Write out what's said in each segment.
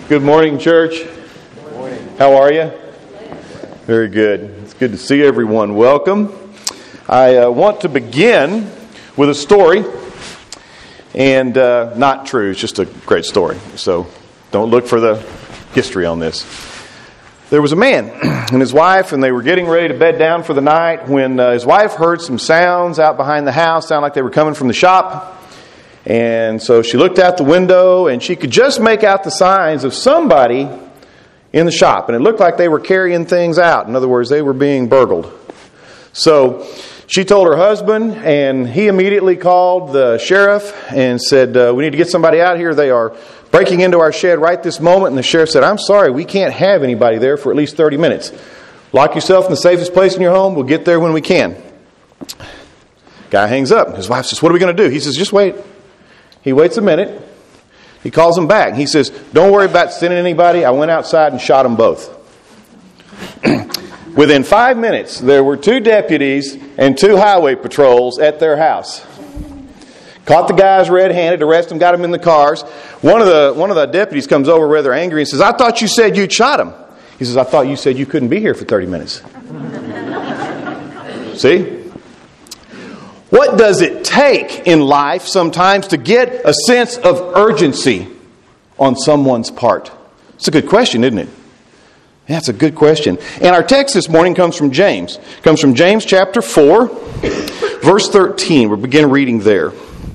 Good morning, church. Good morning. How are you? Very good. It's good to see everyone. Welcome. I want to begin with a story, and not true. It's just a great story. So don't look for the history on this. There was a man and his wife, and they were getting ready to bed down for the night when his wife heard some sounds out behind the house, sound like they were coming from the shop. And so she looked out the window, and she could just make out the signs of somebody in the shop. And it looked like they were carrying things out. In other words, they were being burgled. So she told her husband, and he immediately called the sheriff and said, we need to get somebody out here. They are breaking into our shed right this moment. And the sheriff said, I'm sorry, we can't have anybody there for at least 30 minutes. Lock yourself in the safest place in your home. We'll get there when we can. Guy hangs up. His wife says, what are we going to do? He says, just wait. He waits a minute. He calls them back. He says, don't worry about sending anybody. I went outside and shot them both. Within 5 minutes, there were 2 deputies and 2 highway patrols at their house. Caught the guys red-handed, arrested them, got them in the cars. One of the deputies comes over rather angry and says, I thought you said you'd shot him. He says, I thought you said you couldn't be here for 30 minutes. See? What does it take in life sometimes to get a sense of urgency on someone's part? It's a good question, isn't it? Yeah, it's a good question. And our text this morning comes from James. It comes from James chapter 4, verse 13. We'll begin reading there.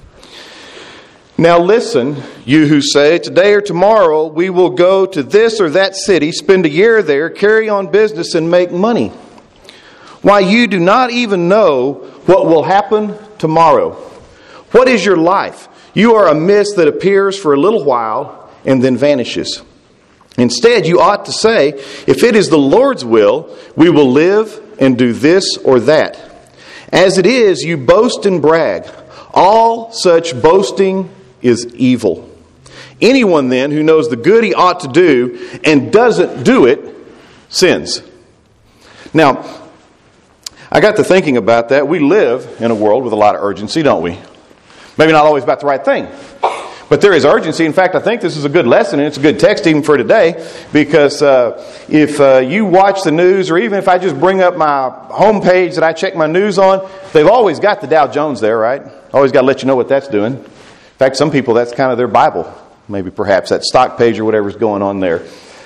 Now listen, you who say, today or tomorrow we will go to this or that city, spend a year there, carry on business, and make money. Why, you do not even know what will happen tomorrow. What is your life? You are a mist that appears for a little while and then vanishes. Instead, you ought to say, if it is the Lord's will, we will live and do this or that. As it is, you boast and brag. All such boasting is evil. Anyone then who knows the good he ought to do and doesn't do it, sins. Now, I got to thinking about that. We live in a world with a lot of urgency, don't we? Maybe not always about the right thing. But there is urgency. In fact, I think this is a good lesson, and it's a good text even for today, because if you watch the news, or even if I just bring up my homepage that I check my news on, they've always got the Dow Jones there, right? Always got to let you know what that's doing. In fact, some people, that's kind of their Bible, maybe perhaps, that stock page or whatever's going on there.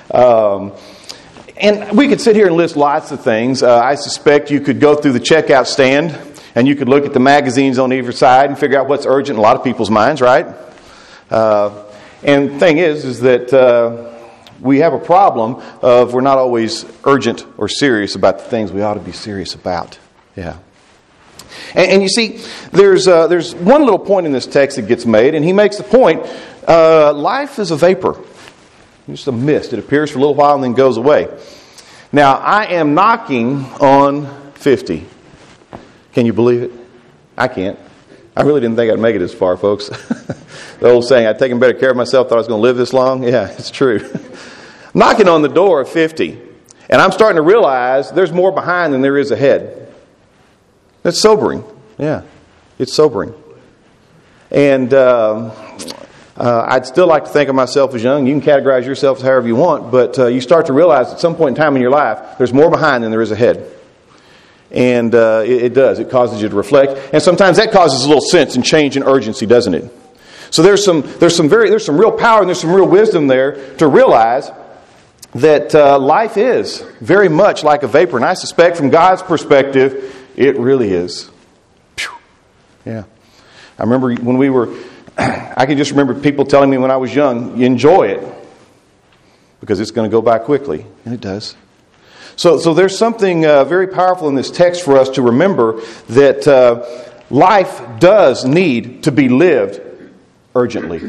And we could sit here and list lots of things. I suspect you could go through the checkout stand and you could look at the magazines on either side and figure out what's urgent in a lot of people's minds, right? And the thing is that we have a problem of we're not always urgent or serious about the things we ought to be serious about. Yeah. And you see, there's one little point in this text that gets made, and he makes the point, life is a vapor. Just a mist. It appears for a little while and then goes away. Now, I am knocking on 50. Can you believe it? I can't. I really didn't think I'd make it this far, folks. The old saying, I'd taken better care of myself, thought I was going to live this long. Yeah, it's true. Knocking on the door of 50. And I'm starting to realize there's more behind than there is ahead. That's sobering. Yeah, it's sobering. And I'd still like to think of myself as young. You can categorize yourself however you want, but you start to realize at some point in time in your life, there's more behind than there is ahead. And it does. It causes you to reflect. And sometimes that causes a little sense and change in urgency, doesn't it? So there's some real power and there's some real wisdom there to realize that life is very much like a vapor. And I suspect from God's perspective, it really is. Yeah. I remember when we were... I can just remember people telling me when I was young, you enjoy it because it's going to go by quickly. And it does. So there's something very powerful in this text for us to remember that life does need to be lived urgently.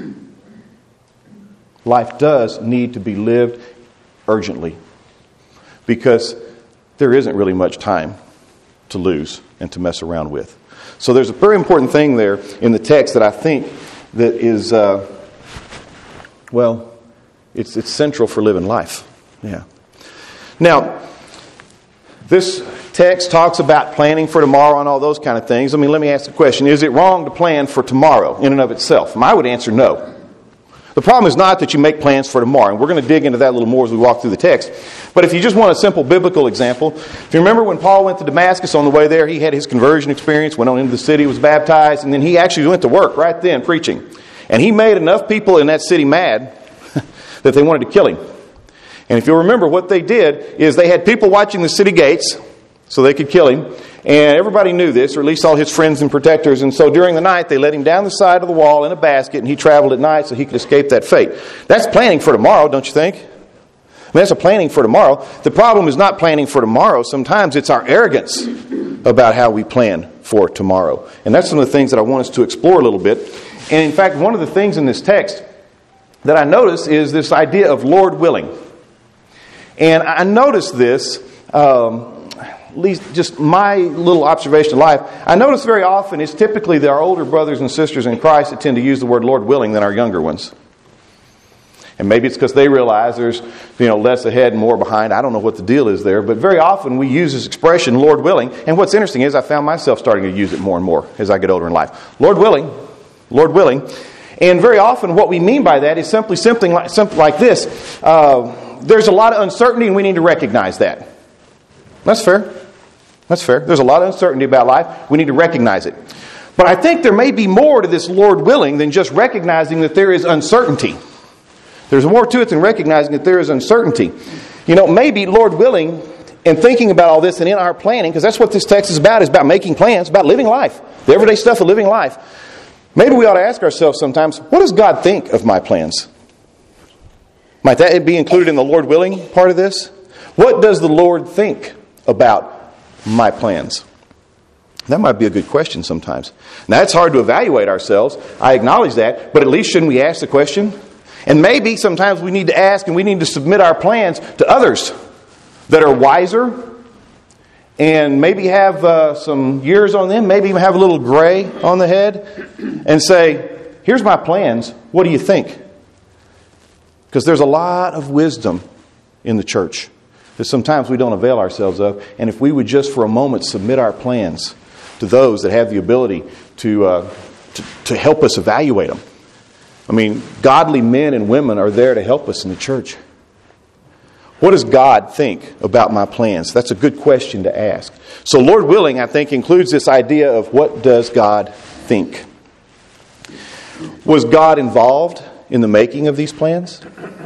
Life does need to be lived urgently because there isn't really much time to lose and to mess around with. So there's a very important thing there in the text that I think that is, it's central for living life. Yeah. Now, this text talks about planning for tomorrow and all those kind of things. I mean, let me ask the question, is it wrong to plan for tomorrow in and of itself? I would answer no. The problem is not that you make plans for tomorrow, and we're going to dig into that a little more as we walk through the text. But if you just want a simple biblical example, if you remember when Paul went to Damascus, on the way there, he had his conversion experience, went on into the city, was baptized, and then he actually went to work right then preaching. And he made enough people in that city mad that they wanted to kill him. And if you'll remember, what they did is they had people watching the city gates so they could kill him. And everybody knew this, or at least all his friends and protectors. And so during the night, they let him down the side of the wall in a basket, and he traveled at night so he could escape that fate. That's planning for tomorrow, don't you think? I mean, that's a planning for tomorrow. The problem is not planning for tomorrow. Sometimes it's our arrogance about how we plan for tomorrow. And that's some of the things that I want us to explore a little bit. And in fact, one of the things in this text that I notice is this idea of Lord willing. And I noticed this, at least just my little observation of life, I notice very often it's typically our older brothers and sisters in Christ that tend to use the word Lord willing than our younger ones. And maybe it's because they realize there's less ahead and more behind. I don't know what the deal is there. But very often we use this expression, Lord willing. And what's interesting is I found myself starting to use it more and more as I get older in life. Lord willing. Lord willing. And very often what we mean by that is simply something like this. There's a lot of uncertainty and we need to recognize that. That's fair. That's fair. There's a lot of uncertainty about life. We need to recognize it. But I think there may be more to this Lord willing than just recognizing that there is uncertainty. There's more to it than recognizing that there is uncertainty. Maybe Lord willing, and thinking about all this and in our planning, because that's what this text is about making plans, about living life, the everyday stuff of living life. Maybe we ought to ask ourselves sometimes, what does God think of my plans? Might that be included in the Lord willing part of this? What does the Lord think about my plans? That might be a good question sometimes. Now, it's hard to evaluate ourselves. I acknowledge that. But at least shouldn't we ask the question? And maybe sometimes we need to ask and we need to submit our plans to others that are wiser and maybe have some years on them, maybe even have a little gray on the head, and say, here's my plans. What do you think? Because there's a lot of wisdom in the church that sometimes we don't avail ourselves of. And if we would just for a moment submit our plans to those that have the ability to help us evaluate them. I mean, godly men and women are there to help us in the church. What does God think about my plans? That's a good question to ask. So Lord willing, I think, includes this idea of what does God think? Was God involved in the making of these plans?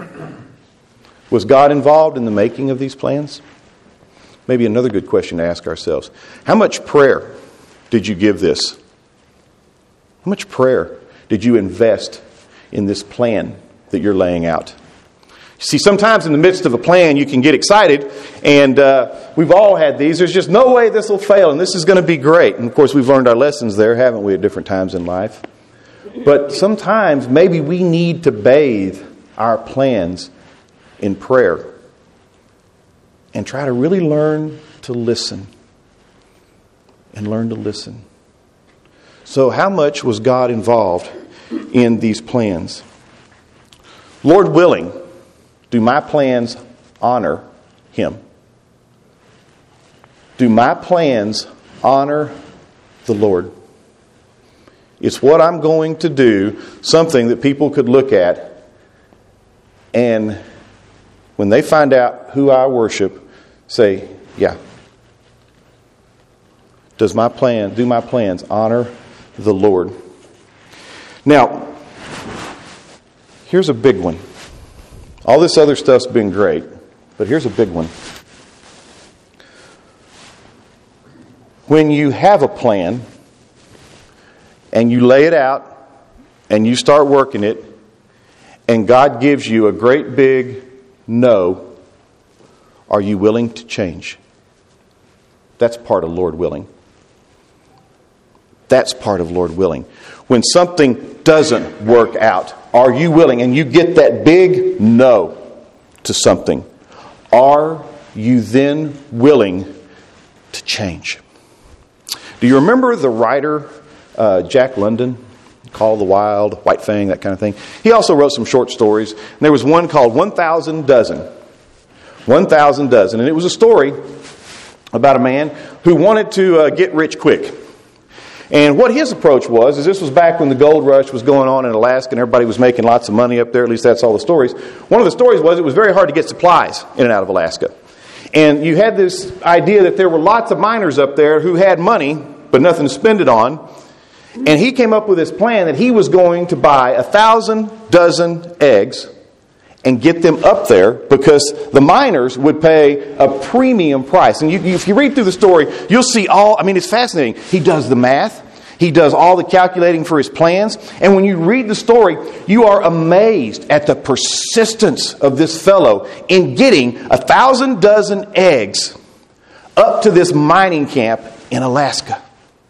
Was God involved in the making of these plans? Maybe another good question to ask ourselves. How much prayer did you give this? How much prayer did you invest in this plan that you're laying out? See, sometimes in the midst of a plan you can get excited, and we've all had these. There's just no way this will fail, and this is going to be great. And of course we've learned our lessons there, haven't we, at different times in life? But sometimes maybe we need to bathe our plans in prayer and try to really learn to listen and learn to listen. So how much was God involved in these plans? Lord willing, do my plans honor Him? Do my plans honor the Lord? It's what I'm going to do, something that people could look at, and when they find out who I worship, say, yeah. Do my plans honor the Lord? Now, here's a big one. All this other stuff's been great, but here's a big one. When you have a plan and you lay it out and you start working it and God gives you a great big no, are you willing to change? That's part of Lord willing. That's part of Lord willing. When something doesn't work out, are you willing? And you get that big no to something. Are you then willing to change? Do you remember the writer Jack London? Call the Wild, White Fang, that kind of thing. He also wrote some short stories. And there was one called 1,000 Dozen. 1,000 Dozen. And it was a story about a man who wanted to get rich quick. And what his approach was, is this was back when the gold rush was going on in Alaska and everybody was making lots of money up there, at least that's all the stories. One of the stories was it was very hard to get supplies in and out of Alaska. And you had this idea that there were lots of miners up there who had money, but nothing to spend it on. And he came up with this plan that he was going to buy 1,000 dozen eggs and get them up there because the miners would pay a premium price. And if you read through the story, you'll see it's fascinating. He does the math. He does all the calculating for his plans. And when you read the story, you are amazed at the persistence of this fellow in getting 1,000 dozen eggs up to this mining camp in Alaska.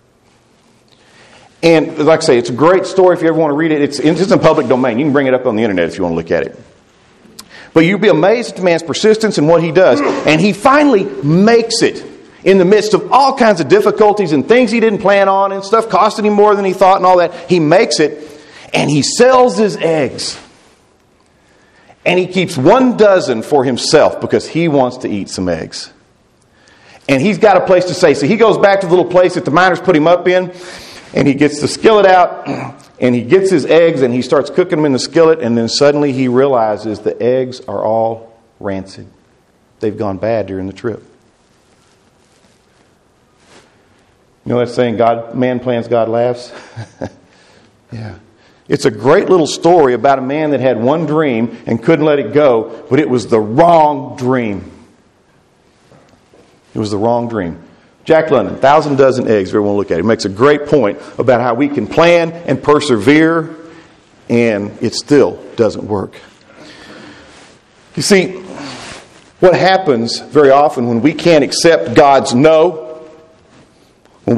And like I say, it's a great story if you ever want to read it. It's in public domain. You can bring it up on the internet if you want to look at it. But you'll be amazed at the man's persistence and what he does. And he finally makes it in the midst of all kinds of difficulties and things he didn't plan on and stuff costing him more than he thought and all that. He makes it and he sells his eggs. And he keeps 1 dozen for himself because he wants to eat some eggs. And he's got a place to stay. So he goes back to the little place that the miners put him up in. And he gets the skillet out, and he gets his eggs, and he starts cooking them in the skillet, and then suddenly he realizes the eggs are all rancid. They've gone bad during the trip. You know that saying, man plans, God laughs? Yeah. It's a great little story about a man that had one dream and couldn't let it go, but it was the wrong dream. It was the wrong dream. Jack London, 1,000 dozen eggs, if you want to look at it. He makes a great point about how we can plan and persevere, and it still doesn't work. You see, what happens very often when we can't accept God's no, we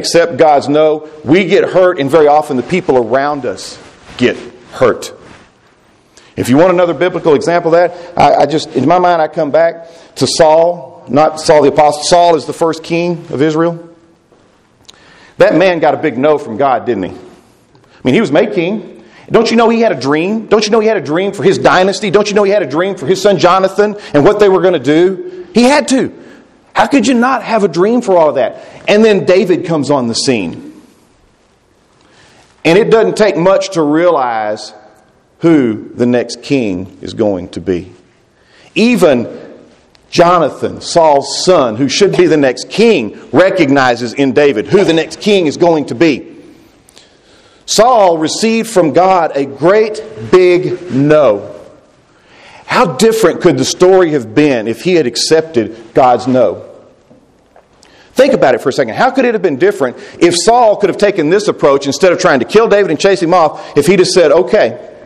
get hurt, and very often the people around us get hurt. If you want another biblical example of that, in my mind, I come back to Saul. Not Saul the apostle. Saul is the first king of Israel. That man got a big no from God, didn't he? I mean, he was made king. Don't you know he had a dream? Don't you know he had a dream for his dynasty? Don't you know he had a dream for his son Jonathan and what they were going to do? He had to. How could you not have a dream for all of that? And then David comes on the scene. And it doesn't take much to realize who the next king is going to be. Even Jonathan, Saul's son, who should be the next king, recognizes in David who the next king is going to be. Saul received from God a great big no. How different could the story have been if he had accepted God's no? Think about it for a second. How could it have been different if Saul could have taken this approach instead of trying to kill David and chase him off, if he'd have said, okay,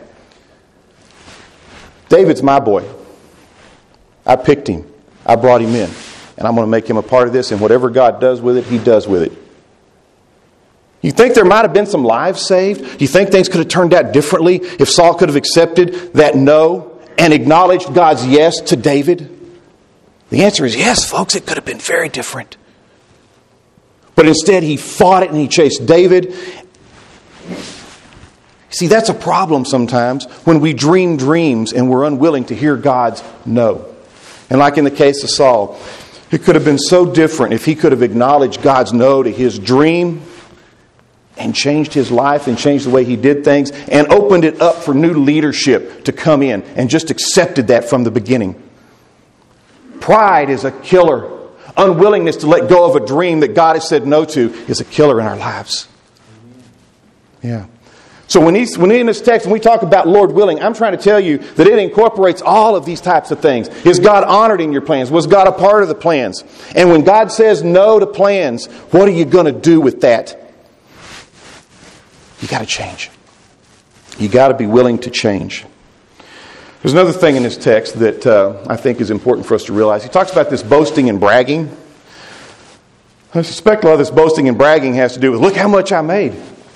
David's my boy. I picked him. I brought him in. And I'm going to make him a part of this. And whatever God does with it, He does with it. You think there might have been some lives saved? Do you think things could have turned out differently if Saul could have accepted that no and acknowledged God's yes to David? The answer is yes, folks. It could have been very different. But instead, he fought it and he chased David. See, that's a problem sometimes when we dream dreams and we're unwilling to hear God's no. And like in the case of Saul, it could have been so different if he could have acknowledged God's no to his dream and changed his life and changed the way he did things and opened it up for new leadership to come in and just accepted that from the beginning. Pride is a killer. Unwillingness to let go of a dream that God has said no to is a killer in our lives. Yeah. So when in this text, when we talk about Lord willing, I'm trying to tell you that it incorporates all of these types of things. Is God honored in your plans? Was God a part of the plans? And when God says no to plans, what are you going to do with that? You got to change. You got to be willing to change. There's another thing in this text that I think is important for us to realize. He talks about this boasting and bragging. I suspect a lot of this boasting and bragging has to do with, look how much I made.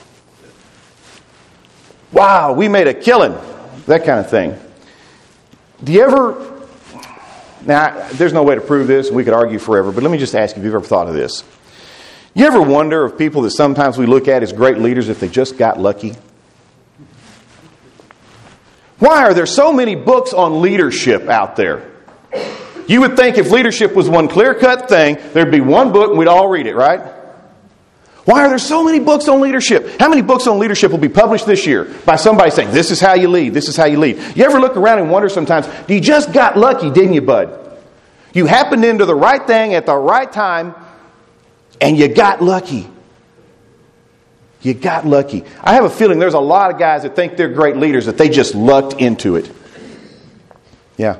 Wow, we made a killing. That kind of thing. Do you ever... Now, there's no way to prove this, and we could argue forever, but let me just ask you if you've ever thought of this. You ever wonder if people that sometimes we look at as great leaders, if they just got lucky? Why are there so many books on leadership out there? You would think if leadership was one clear-cut thing, there'd be one book and we'd all read it, right? Why are there so many books on leadership? How many books on leadership will be published this year by somebody saying, this is how you lead, this is how you lead? You ever look around and wonder sometimes, you just got lucky, didn't you, bud? You happened into the right thing at the right time, and you got lucky. You got lucky. I have a feeling there's a lot of guys that think they're great leaders, that they just lucked into it. Yeah.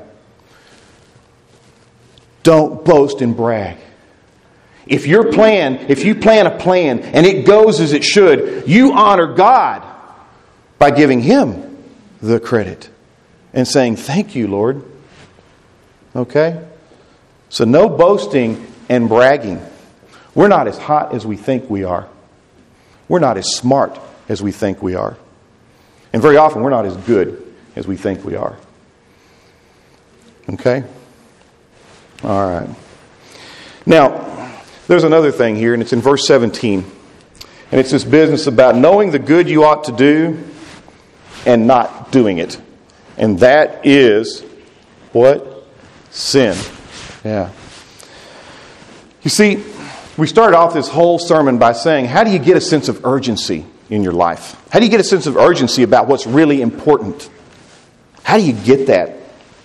Don't boast and brag. If you plan a plan and it goes as it should, you honor God by giving Him the credit and saying, thank you, Lord. Okay? So no boasting and bragging. We're not as hot as we think we are. We're not as smart as we think we are. And very often we're not as good as we think we are. Okay? All right. Now, there's another thing here, and it's in verse 17. And it's this business about knowing the good you ought to do and not doing it. And that is what? Sin. Yeah. You see, we started off this whole sermon by saying, how do you get a sense of urgency in your life? How do you get a sense of urgency about what's really important? How do you get that?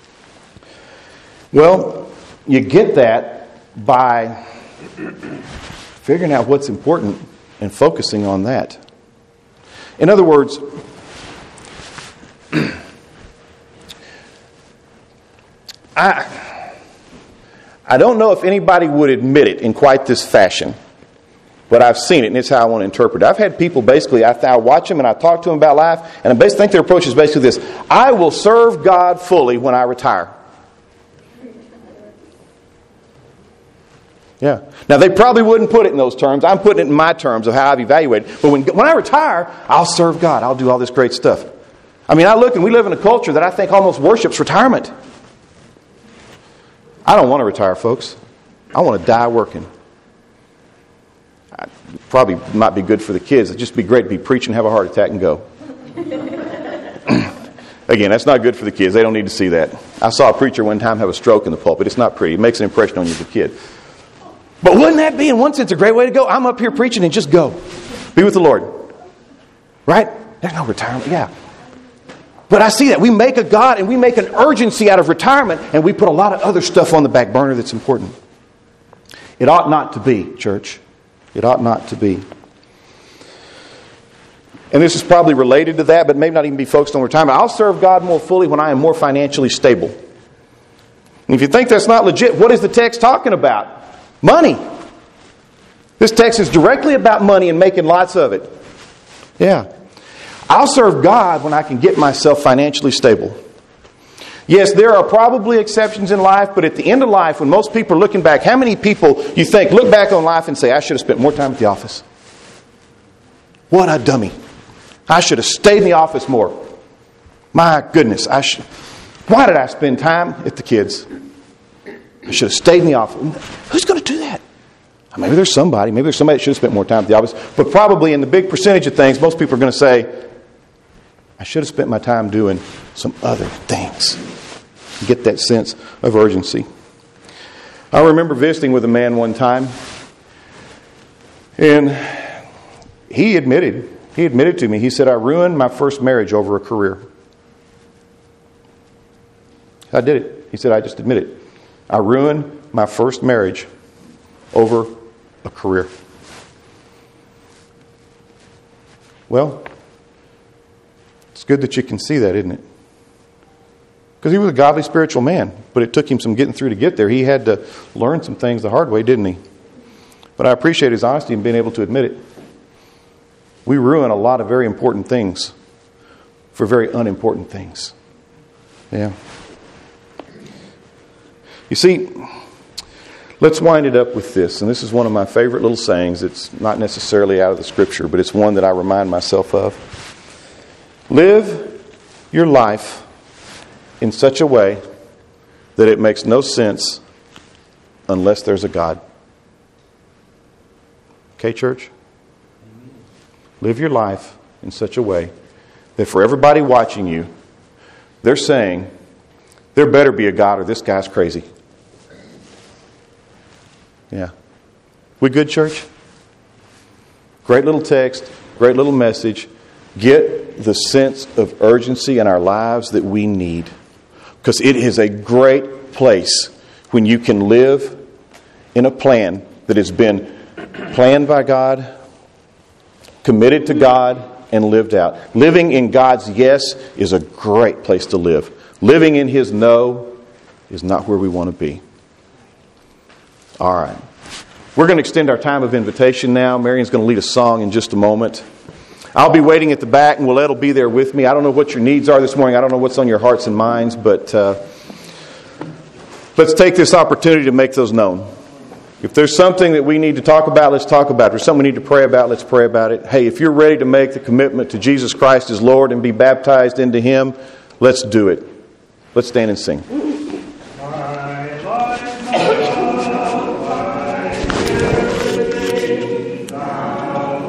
Well, you get that by figuring out what's important and focusing on that. In other words, I don't know if anybody would admit it in quite this fashion, but I've seen it, and it's how I want to interpret it. I've had people basically, I watch them and I talk to them about life, and I basically think their approach is basically this: I will serve God fully when I retire. Yeah. Now, they probably wouldn't put it in those terms. I'm putting it in my terms of how I've evaluated. But when I retire, I'll serve God. I'll do all this great stuff. I mean, I look and we live in a culture that I think almost worships retirement. I don't want to retire, folks. I want to die working. Probably might be good for the kids. It'd just be great to be preaching, have a heart attack, and go. Again, that's not good for the kids. They don't need to see that. I saw a preacher one time have a stroke in the pulpit. It's not pretty. It makes an impression on you as a kid. But wouldn't that be, in one sense, a great way to go? I'm up here preaching and just go. Be with the Lord. Right? There's no retirement. Yeah. But I see that. We make a God and we make an urgency out of retirement, and we put a lot of other stuff on the back burner that's important. It ought not to be, church. It ought not to be. And this is probably related to that, but maybe not even be focused on retirement. I'll serve God more fully when I am more financially stable. And if you think that's not legit, what is the text talking about? Money. This text is directly about money and making lots of it. Yeah. I'll serve God when I can get myself financially stable. Yes, there are probably exceptions in life, but at the end of life, when most people are looking back, how many people you think look back on life and say, I should have spent more time at the office? What a dummy. I should have stayed in the office more. My goodness. Why did I spend time at the kids? I should have stayed in the office. Who's going to do that? Maybe there's somebody that should have spent more time at the office. But probably in the big percentage of things, most people are going to say, I should have spent my time doing some other things. Get that sense of urgency. I remember visiting with a man one time, and he admitted to me, he said, I ruined my first marriage over a career. I did it. He said, I just admit it. I ruined my first marriage over a career. Well, it's good that you can see that, isn't it? Because he was a godly spiritual man, but it took him some getting through to get there. He had to learn some things the hard way, didn't he? But I appreciate his honesty in being able to admit it. We ruin a lot of very important things for very unimportant things. Yeah. You see, let's wind it up with this. And this is one of my favorite little sayings. It's not necessarily out of the Scripture, but it's one that I remind myself of. Live your life in such a way that it makes no sense unless there's a God. Okay, church? Live your life in such a way that for everybody watching you, they're saying, there better be a God or this guy's crazy. Yeah. We good, church? Great little text, great little message. Get the sense of urgency in our lives that we need. Because it is a great place when you can live in a plan that has been planned by God, committed to God, and lived out. Living in God's yes is a great place to live. Living in His no is not where we want to be. All right. We're going to extend our time of invitation now. Marion's going to lead a song in just a moment. I'll be waiting at the back, and Willette will be there with me. I don't know what your needs are this morning. I don't know what's on your hearts and minds, but let's take this opportunity to make those known. If there's something that we need to talk about, let's talk about it. If there's something we need to pray about, let's pray about it. Hey, if you're ready to make the commitment to Jesus Christ as Lord and be baptized into Him, let's do it. Let's stand and sing.